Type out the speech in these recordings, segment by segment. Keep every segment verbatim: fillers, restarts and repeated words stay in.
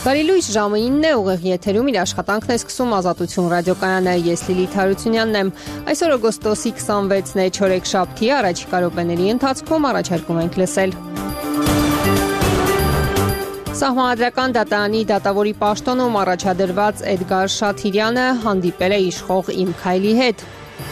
Բարի ժամը ինն է, ուղիղ եթերում իր աշխատանքն է սկսում Ազատություն ռադիոկայանը, ես Լիլիթ Հարությունյանն եմ։ Այսօր օգոստոսի քսանվեցն է, չորեքշաբթի, առաջիկա րոպեների ընթացքում առաջարկում ենք լսել։ Սահմանադրական դատարանի դատավորի պաշտոնում առաջադրված Էդգար Շաթիրյանը հանդիպել է իշխող Իմ Քայլի հետ։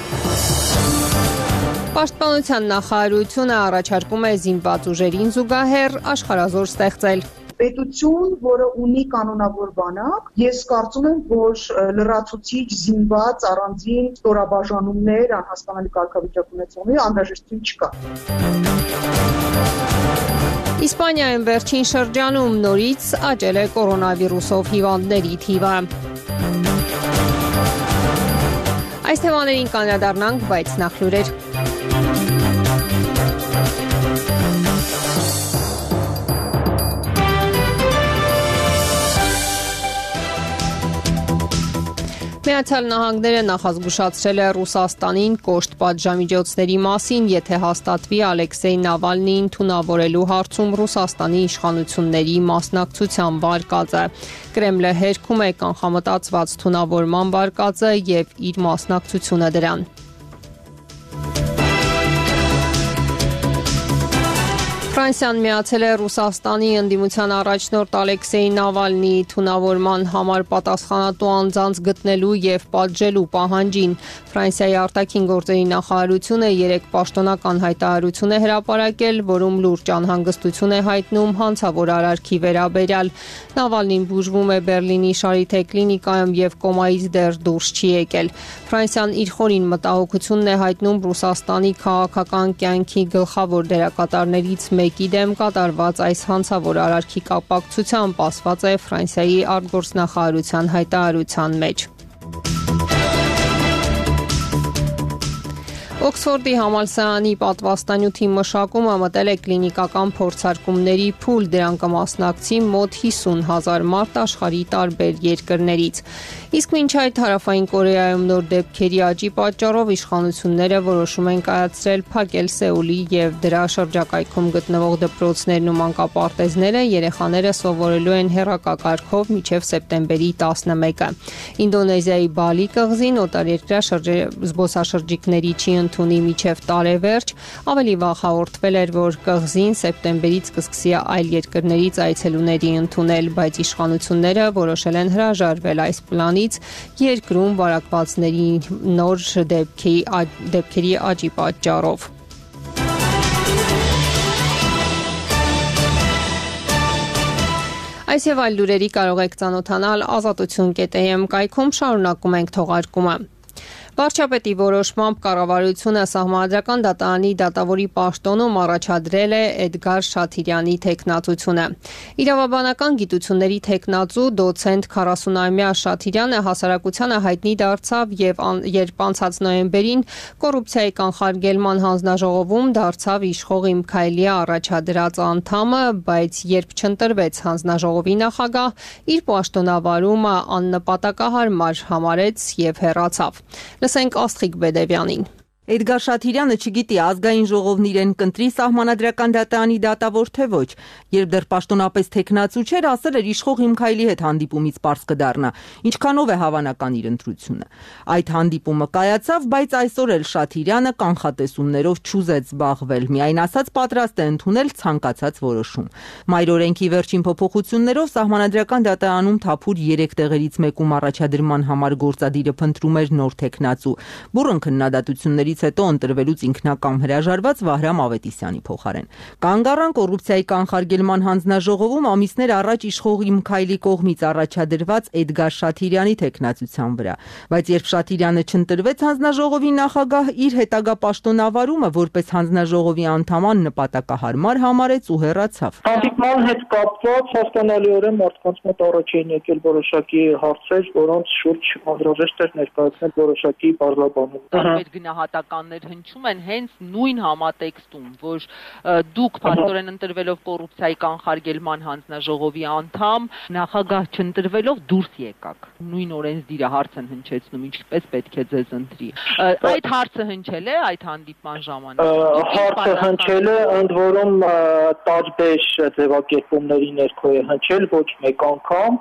Պաշտպանության նախարարությունը առաջարկում է զինված ուժերին զուգահեռ աշխարհազոր ստեղծել։ Պետություն, որը ունի կանոնավոր բանակ, ես կարծում եմ, որ լրացուցիչ զինված առանձին ստորաբաժանումներ անհասկանալի կարգավիճակ ունեցողների անհրաժեշտություն չկա։ Իսպանիայում վերջին շրջանում նորից աճել է կորոնավիրուսով հիվանդների թիվը։ Այս թեմաներին կանդրադառնանք, բայց նախ լուրեր։ Միացյալ Նահանգները նախազգուշացրել է Ռուսաստանին կոշտ պատժամիջոցների մասին, եթե հաստատվի Ալեքսեյ Նավալնիին թունավորելու հարցում Ռուսաստանի իշխանությունների մասնակցության վարկածը։ Կրեմլը հերքում է կանխամտածված թունավորման վարկածը եւ իր մասնակցությունը դրան։ Ֆրանսիան միացել է Ռուսաստանի ընդդիմության առաջնորդ Ալեքսեյ Նավալնիի թունավորման համար պատասխանատու անձանց գտնելու եւ պատժելու պահանջին։ Ֆրանսիայի արտաքին գործերի նախարարությունը երեք պաշտոնական հայտարարություն է հրապարակել, որում լուրջ անհանգստություն է հայտնում հանցավոր արարքի վերաբերյալ։ Նավալնին բուժվում է Բերլինի Շարիթե կլինիկայում եւ կոմայից դեռ դուրս չի եկել։ Ֆրանսիան իր խորին մտահոգությունն է հայտնում Ռուսաստանի քաղաքական կյանքի գլխավոր դերակատարներից մեկի դեմ կատարված այս հանցավոր արարքի կապակցությամբ, ասված է Ֆրանսիայի արտգործնախարարության հայտարարության մեջ։ Օքսֆորդի համալսարանի պատվաստանյութի մշակումը մտել է կլինիկական փորձարկումների փուլ, դրան կմասնակցի մոտ հիսուն հազար մարդ աշխարհի տարբեր երկրներից։ Իսկ մինչ այդ Հարավային Կորեայում նոր դեպքերի աճի պատճառով իշխանությունները որոշում են կայացրել փակել Սեուլի եւ դրա շրջակայքում գտնվող դպրոցներն ու մանկապարտեզները, երեխաները սովորելու են հեռակակարգով մինչև սեպտեմբերի տասնմեկը։ Ինդոնեզիայի Բալի կղզին օտարերկրյա զբոսաշրջիկների չի ընդունի մինչև տարեվերջ, ավելի վաղ հաղորդվել էր, որ կղզին սեպտեմբերից կսկսի այլ երկրներից այցելուների ընդունել, բայց իշխանությունները որոշել են հրաժարվել այս պլանից երկրում վարակվածների նոր դեպքերի, դեպքերի աճի պատճառով։ Այս եւ այլ լուրերի կարող եք ծանոթանալ ազատություն կետ է էմ կայքում, շարունակում ենք թողարկումը։ Վարչապետի որոշմամբ կառավարությունը Սահմանադրական դատարանի դատավորի պաշտոնում առաջադրել է Էդգար Շաթիրյանի թեկնածությունը։ Իրավաբանական գիտությունների թեկնածու դոցենտ քառասունամյա Շաթիրյանը հասարակությանը հայտնի դարձավ եւ երբ անցած նոյեմբերին կոռուպցիայի կանխարգելման հանձնաժողովում դարձավ իշխող Իմ Քայլի առաջադրած անդամը, բայց երբ չընտրվեց հանձնաժողովի նախագահ, իր պաշտոնավարումը աննպատակահարմար համարեց եւ հեռացավ։ Լսենք Աստղիկ Բեդևյանին։ Էդգար Շաթիրյանը չգիտի ազգային ժողովն իրեն կընտրի Սահմանադրական դատարանի դատավոր թե ոչ, երբ դեռ պաշտոնապես թեկնածու չէր, ասել էր իշխող Իմ Քայլի հետ հանդիպումից պարզ կդառնա, ինչքանով է հավանական իր ընտրությունը։ Այդ հանդիպումը կայացավ, բայց այսօր էլ Շաթիրյանը կանխատեսումներով չուզեց զբաղվել, միայն ասաց պատրաստ է ընդունել ցանկացած որոշում։ Մայրօրենքի վերջին փոփոխություններով Սահմանադրական դատարանում թափուր երեք տեղերից մեկում առաջադրման համար գործադիրը փնտրում էր նոր թեկնածու։ Բուռն քննադատությունների հետո ընտրվելուց ինքնակամ հրաժարված Վահրամ Ավետիսյանի փոխարեն։ Կանգ առան կոռուպցիայի կանխարգելման հանձնաժողովում ամիսներ առաջ իշխող Իմ Քայլի կողմից առաջադրված Էդգար Շաթիրյանի թեկնածության վրա, բայց երբ Շաթիրյանը չընտրվեց հանձնաժողովի նախագահ, իր հետագա պաշտոնավարումը որպես հանձնաժողովի անդամ նպատակահարմար համարեց ու հեռացավ։ Հանդիպման հետ կապված հասկանալիորեն մարդկանց մոտ առաջ էին եկել որոշակի հարցեր, որոնց շուրջ անհրաժեշտ էր ներկայացնել որոշակի բարձրաբանում։ վկայականներ հնչում են հենց նույն համատեքստում, որ դուք փաստորեն ընտրվելով կոռուպցիայի կանխարգելման հանձնաժողովի անդամ, նախագահ չընտրվելով դուրս եկաք։ Նույն օրենսդիրը հարց են հնչեցնում, ինչպես պետք է ձեզ ընտրի։ Այդ հարցը հնչել է այդ հանդիպման ժամանակ։ Հարցը հնչել է, ընդ որում տարբեր ձևակերպումների ներքո է հնչել, ոչ մեկ անգամ։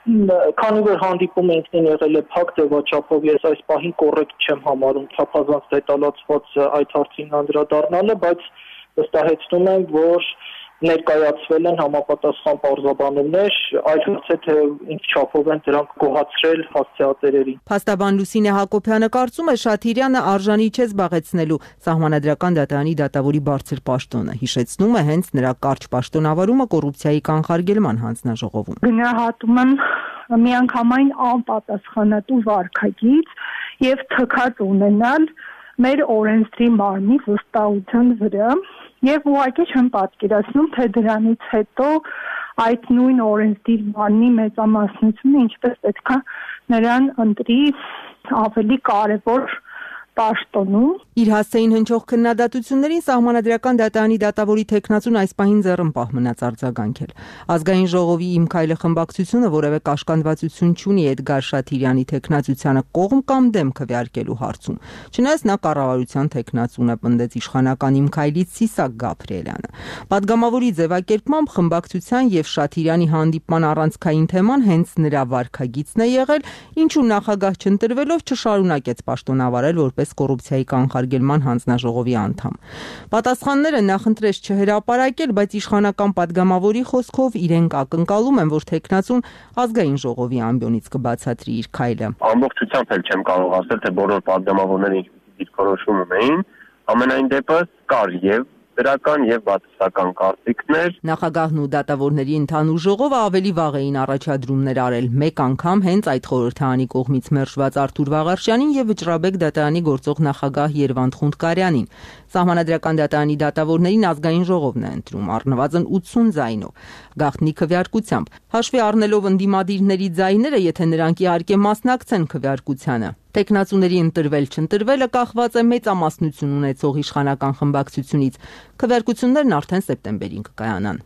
Քանի որ հանդիպումը ինքնին եղել է փակ ձևաչափով, ես այս պահին կոռեկտ չեմ համարում չափազանց դետալացված այդ հարցին անդրադառնալը, բայց վստահեցնում եմ, որ ներկայացվել են համապատասխան պարզաբանումներ, այլ հարց է, թե ինչ չափով են դրանք գոհացրել հասցեատերերին։ Փաստաբան Լուսինե Հակոբյանը կարծում է Շաթիրյանը արժանի չէ զբաղեցնելու Սահմանադրական դատարանի դատավորի բարձր պաշտոնը, հիշեցնում է հենց նրա կարճ պաշտոնավարումը կոռուպցիայի կանխարգելման հանձնաժողովում։ Գնահատում եմ միանգամայն անպատասխանատու վարքագիծ եւ թքած ունենալ մեր օրենսդրի մարմնի վստահության վրա եւ ուղղակի չեմ պատկերացնում, թե դրանից հետո այդ նույն օրենսդիր մարմնի մեծամասնությունը ինչպես պետքա նրան ընտրի ավելի կարեւոր պաշտոնում։ Իր հասցեին հնչող քննադատություններին Սահմանադրական դատարանի դատավորի թեկնածուն այս պահին ձեռնպահ մնաց արձագանքել։ Ազգային ժողովի Իմ քայլը խմբակցությունը որևէ կաշկանդվածություն չունի Էդգար Շաթիրյանի թեկնածությանը կողմ կամ դեմ քվեարկելու հարցում։ Չնայած նա կառավարության թեկնածուն է, պնդեց իշխանական Իմ քայլից Սիսակ Գաբրիելյանը։ Պատգամավորի ձևակերպմամբ խմբակցության եւ Շաթիրյանի հանդիպման առանցքային թեման հենց նրա վարքագիծն է եղել, ինչու նախագահ չընտրվելով չշարունակեց պաշտոնավարել որպես կոռուպցիայի կանխարգելման հանձնաժողովի անդամ։ Պատասխանները նախընտրեց չհրապարակել, բայց իշխանական պատգամավորի խոսքով իրենք ակնկալում են, որ թեկնածուն ազգային ժողովի ամբիոնից կբացատրի իր քայլը։ Ամբողջությամբ էլ չեմ կարող ասել, թե բոլոր պատգամավորները դիրքորոշում ունեին, ամենայն դեպս կար եւ դրական եւ բացասական կարծիքներ։ Նախագահն ու դատավորների ընդհանուր ժողովը ավելի վաղ էին առաջադրումներ արել, մեկ անգամ հենց այդ խորհրդարանի կողմից մերժված Արթուր Վաղարշյանին եւ Վճռաբեկ դատարանի գործող նախագահ Երվանդ Խունդկարյանին։ Սահմանադրական դատարանի դատավորներին ազգային ժողովն է ընտրում, առնվազն ութսուն ձայնով, գաղտնի քվեարկությամբ։ Հաշվի առնելով ընդդիմադիրների ձայները, եթե նրանք իհարկե մասնակցեն քվեարկությանը, տեխնացուների ընտրվել-չընտրվելը կախված է մեծամասնություն ունեցող իշխանական խմբակցությունից։ Քվեարկություններն արդեն սեպտեմբերին կկայանան։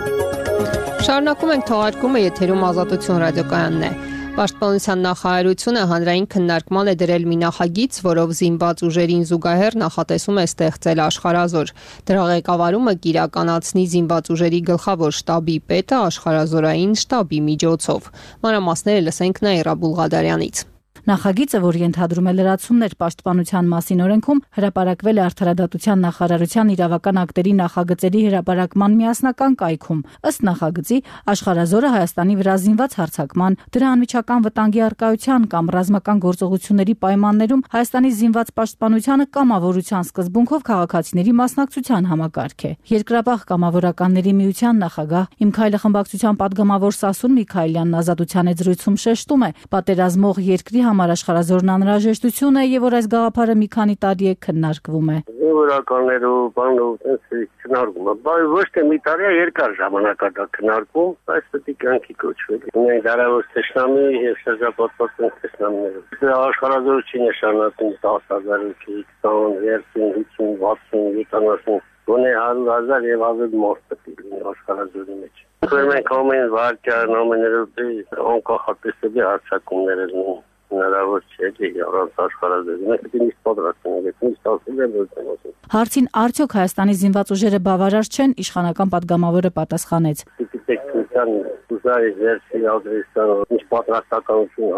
Շարունակում ենք թողարկումը, եթերում Ազատություն ռադիոկայանն է։ Պաշտպանության նախարարությունը հանրային քննարկման է դրել մի նախագիծ, որով զինված ուժերին զուգահեռ նախատեսում է ստեղծել աշխարհազոր։ Դրա ղեկավարումը կիրականացնի զինված ուժերի գլխավոր շտաբի պետը աշխարհազորային շտաբի միջոցով։ Մանրամասները լսենք Նաիրա Բուլղադարյանից։ Նախագիծը, որ ենթադրում է լրացումներ պաշտպանության մասին օրենքում, հրապարակվել է Արդարադատության նախարարության իրավական ակտերի նախագծերի հրապարակման միասնական կայքում։ Ըստ նախագծի, աշխարհազորը Հայաստանի վրա զինված հարձակման, դրա անմիջական վտանգի առկայության կամ ռազմական գործողությունների պայմաններում Հայաստանի զինված պաշտպանությանը կամավորության սկզբունքով քաղաքացիների մասնակցության համակարգ է։ Երկրապահ կամավորականների միության նախագահ Իմ քայլը խմբակցության падգամավոր Սասուն Միքայելյանն Ազատության եզրույցում շեշտում է, պատերազմող երկրի համար աշխարհազորն անհրաժեշտություն է եւ որ այս գաղափարը մի քանի տարի է քննարկվում է։ Զինվորականներով, բանով, այսպես քննարկում է, բայց ոչ թե մի տարի, երկար ժամանակ է դա քննարկում, այս պետք է կյանքի կոչվի։ Ունենք դարավոր տեսնամի եւ շրջապատված տեսնամիներ։ Դա աշխարհազոր չի նշանակում դաս հազար, քսան, հինգ, վաթսուն, յոթանասուն, գոնե հարյուր հազար եւ ավելի մարդ պետք է լինի աշխարհազորի մեջ։ Մենք ամեն վարկյան, ամեն րոպե անկախատեսելի հարձակումներ ունենք։ Հնարավոր չէ առանց աշխարհազորի։ Մենք պետք է միշտ պատրաստ լինենք, միշտ ասել եմ, որ ասել։ Հարցին արդյոք Հայաստանի զինված ուժերը բավարար չեն, իշխանական падգամավորը պատասխանեց։ Տեխնիկան ուզայի վերսի ադրեսան, ինչ պատրաստականություն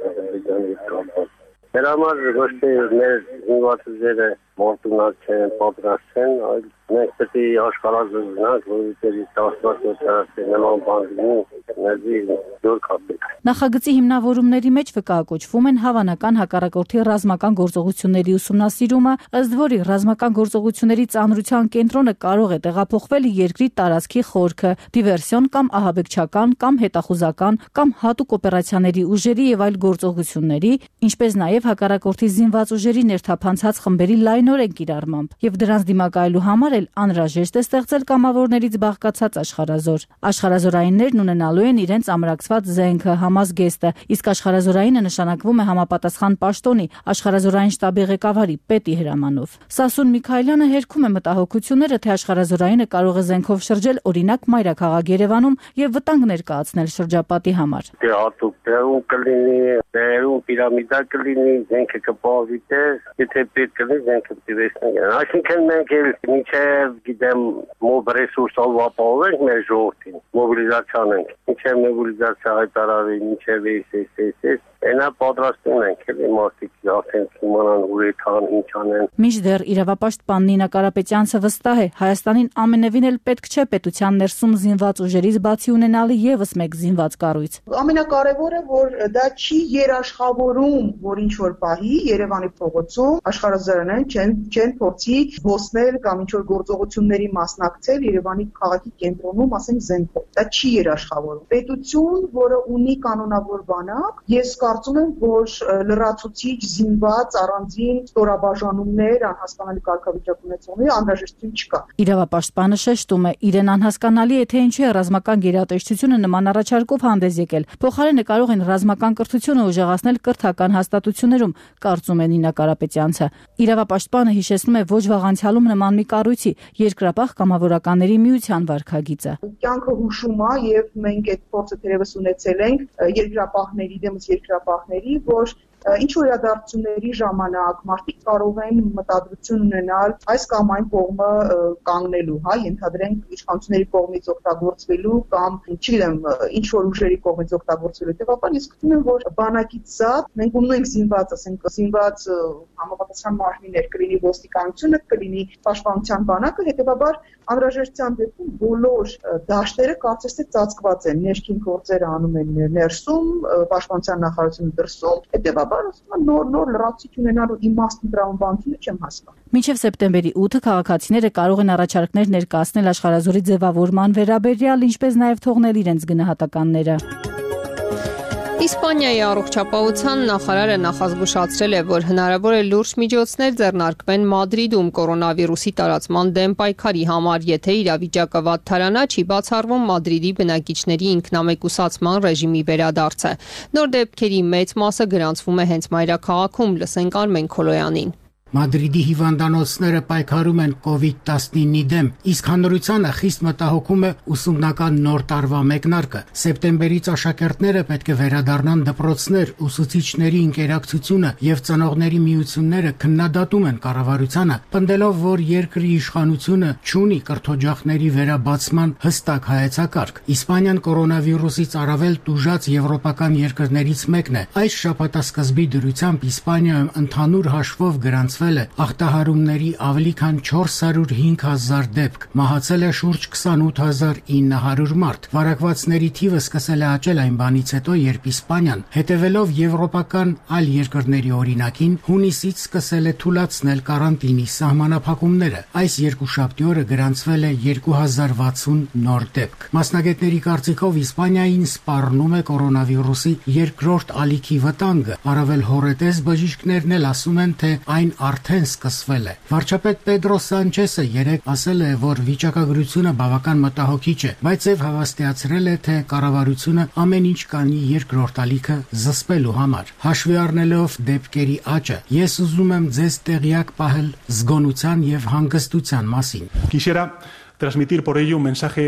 հայտնել։ Դրա համար ոչ թե մեր զինված ուժերը մարտունակ չեն, պատրաստ չեն, այլ մենք պետք է աշխարհազոր լինենք, որ դասվածը նման բան լինի, ներդի դուր կապենք։ Նախագծի հիմնավորումների մեջ վկայակոչվում են հավանական հակառակորդի ռազմական գործողությունների ուսումնասիրումը, ըստ որի ռազմական գործողությունների ծանրության կենտրոնը կարող է տեղափոխվել երկրի տարածքի խորքը, դիվերսիոն կամ ահաբեկչական կամ հետախուզական կամ հատուկ օպերացիաների ուժերի եւ այլ գործողությունների, ինչպես նաեւ հակառակորդի զինված ուժերի ներթափ թափանցած խմբերի լայնորեն կիրառմամբ, եւ դրանց դիմակայելու համար էլ անհրաժեշտ է ստեղծել կամավորներից բաղկացած աշխարհազոր։ Աշխարհազորայիններն ունենալու են իրենց ամրացված զենքը, համազգեստը, իսկ աշխարհազորայինը նշանակվում է համապատասխան պաշտոնի, աշխարհազորային շտաբի ղեկավարի, պետի հրամանով։ Սասուն Միքայելյանը հերքում է մտահոգությունները, թե աշխարհազորայինը կարող է զենքով շրջել օրինակ մայրաքաղաք Երևանում եւ վտանգ ներկայացնել շրջապատի համար։ Դե հատուկ դերում կլինի, դերում պիրամիդա կլինի, զենքը կպահվի տես, եթե պետք կլինի զենքը դիվեսնի։ Այսինքն մենք էլ մինչև գիտեմ մոբ ռեսուրսով ապահովենք մեր ժողովրդին, մոբիլիզացիան ենք, մինչև մոբիլիզացիա հայտարարի, մինչև էս էս էս էս Այնա պատրաստում ենք, էլի մարդիկ արդեն իմանան ուր եկան, ինչ անեն։ Մինչդեռ իրավապաշտպան Նինա Կարապետյանցը վստահ է, Հայաստանին ամենևին էլ պետք չէ պետության ներսում զինված ուժերից բացի ունենալի եւս մեկ զինված կառույց։ Ամենակարևորը, որ դա չի երաշխավորում, որ ինչ որ պահի Երևանի փողոցում աշխարհազորայինները չեն չեն փորձի ոսնել կամ ինչ որ գործողությունների մասնակցել Երևանի քաղաքի կենտրոնում, ասենք զենքով։ Դա չի երաշխավորում։ Պետություն, որը ունի կանոնավոր բանակ, ես կարծում եմ, որ լրացուցիչ զինված առանձին ստորաբաժանումներ անհասկանալի կարգավիճակ ունեցողների անհրաժեշտություն չկա։ Իրավապաշտպանը շեշտում է, իրեն անհասկանալի է, թե ինչու է ռազմական գերատեսչությունը նման առաջարկով հանդես եկել։ Փոխարենը կարող են ռազմական կրթությունը ուժեղացնել կրթական հաստատություններում, կարծում է Նինա Կարապետյանցը։ Իրավապաշտպանը հիշեցնում է ոչ վաղ անցյալում նման մի կառույցի երկրապահ կամավորականների միության վարքագիծը։ Կյանքը հուշում է եւ մենք այդ փորձը թերևս ունեցել ենք երկրապահների դեմս երկրապահների, որ ինչ որ իրադարձությունների ժամանակ մարդիկ կարող են մտադրություն ունենալ այս կամ այն կողմը կանգնելու, հա, ենթադրենք իշխանությունների կողմից օգտագործվելու կամ, չգիտեմ, ինչ որ ուժերի կողմից օգտագործվելու։ Հետևաբար ես գտնում եմ, որ բանակից զատ մենք ունենք զինված, ասենք, զինված համապատասխան մարմիններ, կլինի ոստիկանությունը, կլինի պաշտպանության բանակը, հետևաբար անհրաժեշտության դեպքում բոլոր դաշտերը կարծես թե ծածկված են, ներքին գործերը անում են ներսում, պաշտպանության նախարարությունը դրսում, հետևաբար նոր նոր լրացիչ ունենալու իմաստն տրամաբանությունը չեմ հասկանում։ Մինչև սեպտեմբերի ութը քաղաքացիները կարող են առաջարկներ ներկայացնել աշխարհազորի ձևավորման վերաբերյալ, ինչպես նաև թողնել իրենց գնահատականները։ Իսպանիայի առողջապահության նախարարը նախազգուշացրել է, որ հնարավոր է լուրջ միջոցներ ձեռնարկվեն Մադրիդում կորոնավիրուսի տարածման դեմ պայքարի համար, եթե իրավիճակը վատթարանա, չի բացառվում Մադրիդի բնակիչների ինքնամեկուսացման ռեժիմի վերադարձը։ Նոր դեպքերի մեծ մասը գրանցվում է հենց մայրաքաղաքում, լսենք Արմեն Քոլոյանին։ Մադրիդի հիվանդանոցները պայքարում են կովիդ տասնինի դեմ, իսկ հանրությանը խիստ մտահոգում է ուսումնական նոր տարվա մեկնարկը։ Սեպտեմբերից աշակերտները պետք է վերադառնան դպրոցներ, ուսուցիչների ինտերակցիությունը եւ ծնողների միությունները քննադատում են կառավարությանը, պնդելով, որ երկրի իշխանությունը չունի կրթօջախների վերաբացման հստակ հայեցակարգ։ Իսպանիան կորոնավիրուսից առավել տուժած եվրոպական երկրներից մեկն է։ Այս շաբաթասկզբի դրությամբ Իսպանիայում ընդհանուր հաշվով գրանցվել ախտահարումների ավելի քան չորս հարյուր հինգ հազար դեպք, մահացել է շուրջ քսանութ հազար ինը հարյուր մարդ։ Վարակվածների թիվը սկսել է աճել այն բանից հետո, երբ Իսպանիան, հետևելով եվրոպական այլ երկրների օրինակին, հունիսից սկսել է թուլացնել կարանտինի սահմանափակումները։ Այս երկուշաբթի օրը գրանցվել է երկու հազար վաթսուն նոր դեպք։ Մասնագետների կարծիքով Իսպանիային սպառնում է կորոնավիրուսի երկրորդ ալիքի վտանգը։ Առավել հոռետես բժիշկներն էլ ասում են, թե այն արդեն սկսվել է։ Վարչապետ Պեդրո Սանչեսը երեկ ասել է, որ վիճակագրությունը բավական մտահոգիչ է, բայց եւ հավաստիացրել է, թե կառավարությունը ամեն ինչ կանի երկրորդ ալիքը զսպելու համար։ Հաշվի առնելով դեպքերի աճը, ես ուզում եմ ձեզ տեղյակ պահել զգոնության եւ հանգստության մասին։ Quisiera transmitir por ello un mensaje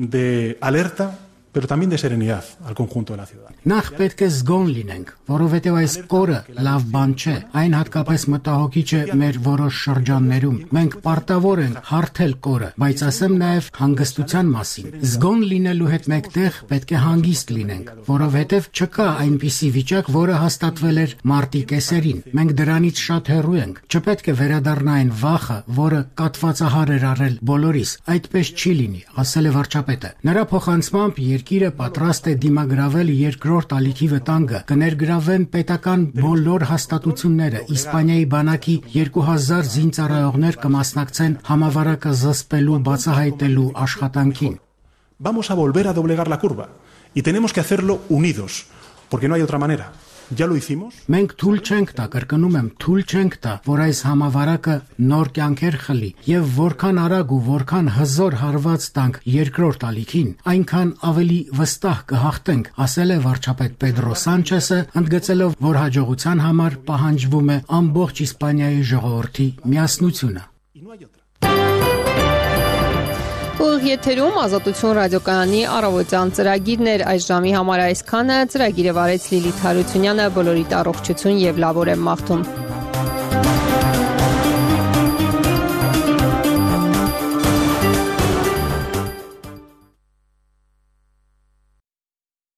de alerta pero también de serenidad al conjunto de la ciudad. Նախ պետք է զգոն լինենք, որովհետև այս կորը լավ բան չէ, այն հատկապես մտահոգիչ է մեր որոշ շրջաններում։ Մենք պարտավոր ենք հարթել կորը, բայց ասեմ նաև հանգստության մասին։ Զգոն լինելու հետ մեկտեղ պետք է հանգիստ լինենք, որովհետև չկա այնպիսի վիճակ, որը հաստատվել էր մարտի կեսերին։ Մենք դրանից շատ հեռու ենք։ Չպետք է վերադառնա այն վախը, որը կատվածահար էր առել բոլորիս։ Այդպես չի լինի, ասել է վարչապետը։ Նրա փոխանցմամբ Երկիրը պատրաստ է դիմագրավել երկրորդ ալիքի վտանգը, կներգրավեն պետական բոլոր հաստատությունները, Իսպանիայի բանակի երկու հազար զինծառայողներ կմասնակցեն համավարակը զսպելու բացահայտելու աշխատանքին։ Vamos a volver a doblegar la curva y tenemos que hacerlo unidos, porque no hay otra manera. Ya lo hicimos. Մենք թույլ չենք տա, կրկնում եմ, թույլ չենք տա, որ այս համավարակը նոր կյանքեր խլի, եւ որքան արագ ու որքան հզոր հարված տանք երկրորդ ալիքին, այնքան ավելի վստահ կհաղթենք, ասել է վարչապետ Պեդրո Սանչեսը, ընդգծելով, որ հաջողության համար պահանջվում է ամբողջ Իսպանիայի ժողովրդի միասնությունը։ Ուղիղ եթերում Ազատություն ռադիոկայանի առավոտյան ծրագիրն էր, այս ժամի համար այսքանը, ծրագիրը վարեց Լիլիթ Հարությունյանը, բոլորիդ առողջություն եւ լավ օր եմ մաղթում։